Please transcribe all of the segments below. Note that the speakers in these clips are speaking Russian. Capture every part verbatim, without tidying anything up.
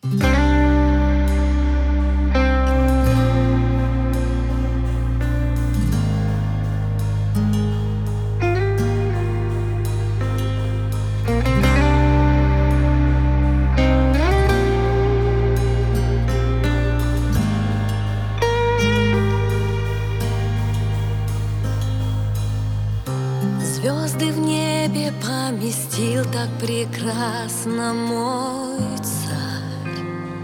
Звезды в небе поместил так прекрасно мой царь.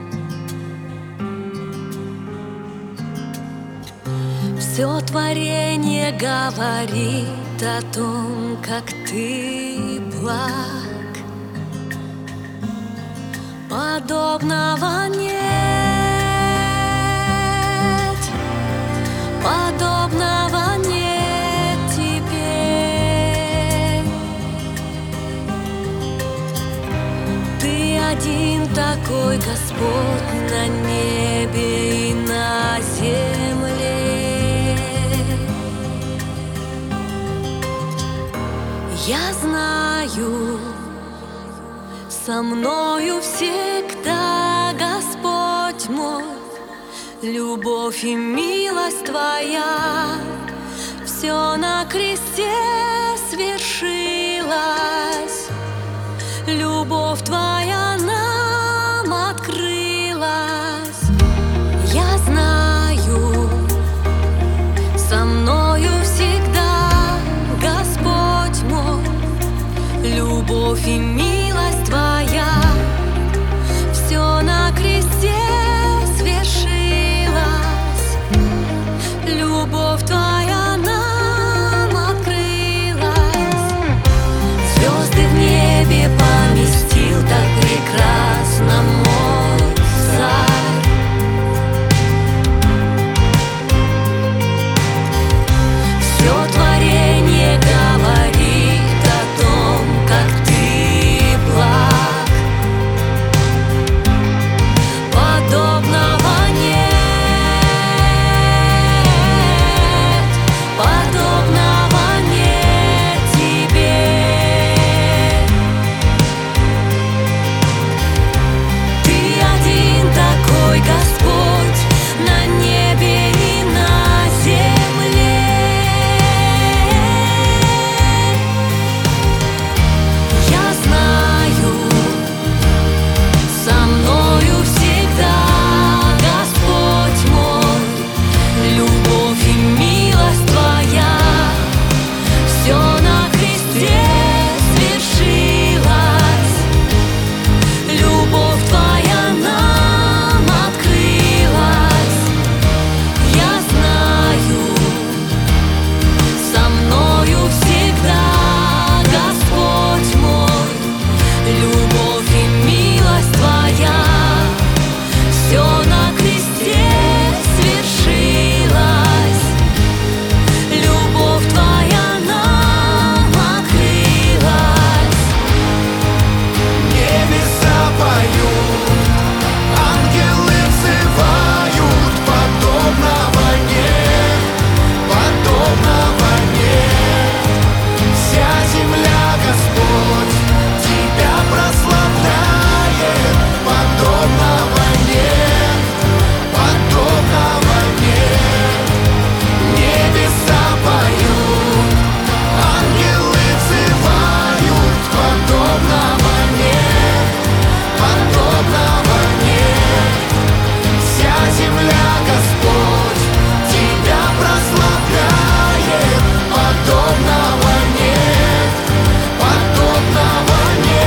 Все творение говорит о том, как ты благ. Подобного нет, подобного нет тебе. Ты один такой, Господь, на небе и на земле. Я знаю, со мною всегда, Господь мой, любовь и милость Твоя. Все на кресте свершилось, любовь Твоя нам открылась. Я знаю, со мною всегда, Господь мой, любовь и милость Твоя. Все на кресте свершилось, любовь Твоя нам открылась. Звезды в небе поместил так прекрасно мой царь. Все творение говорит о том, как ты благ. Подобного нет, подобного нет тебе. Ты один такой, Господь, на небе и на земле. Я знаю, со мною всегда, Господь мой, любовь и милость Твоя. Все на кресте свершилось, любовь Твоя нам открылась. Я знаю, со мною всегда, Господь мой, любовь и милость Твоя. Все на кресте свершилось, любовь Твоя нам открылась. Небеса поют, ангелы взывают, подобного нет, подобного нет. Вся земля, Господь, Тебя прославляет, подобного нет, подобного нет. Небеса поют, ангелы взывают, подобного нет, подобного нет. Вся земля, Господь, Тебя прославляет, подобного нет, подобного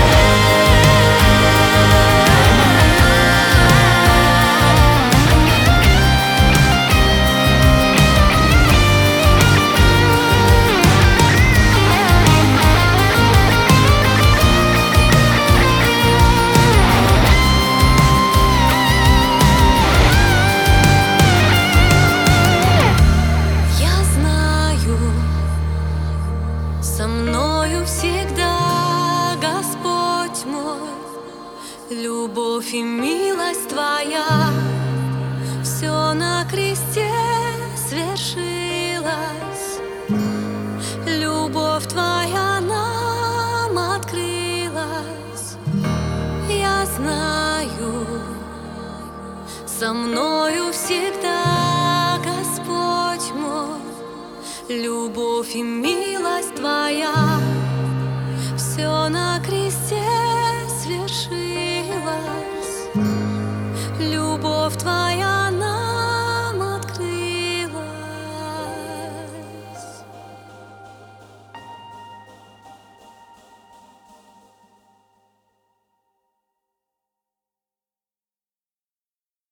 Я знаю, со мною всегда, Господь мой, любовь и милость Твоя. Все на кресте свершилось, любовь Твоя нам открылась. Я знаю, со мною всегда, Господь мой. Любовь и милость Твоя все на кресте